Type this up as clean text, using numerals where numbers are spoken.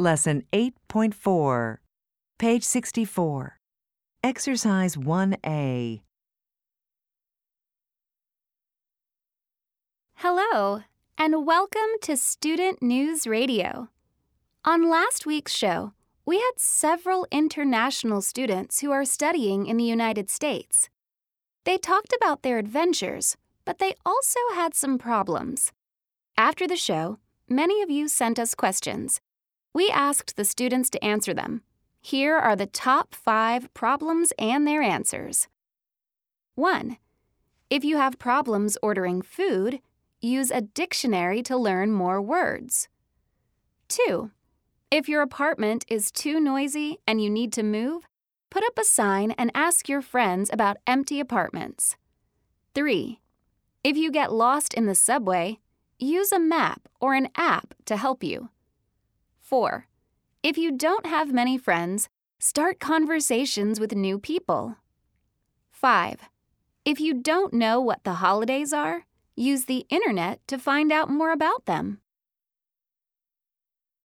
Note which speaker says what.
Speaker 1: Lesson 8.4, page 64. Exercise 1A.
Speaker 2: Hello, and welcome to Student News Radio. On last week's show, we had several international students who are studying in the United States. They talked about their adventures, but they also had some problems. After the show, many of you sent us questions. We asked the students to answer them. Here are the top 5 problems and their answers. 1. If you have problems ordering food, use a dictionary to learn more words. 2. If your apartment is too noisy and you need to move, put up a sign and ask your friends about empty apartments. 3. If you get lost in the subway, use a map or an app to help you. 4. If you don't have many friends, start conversations with new people. 5. If you don't know what the holidays are, use the internet to find out more about them.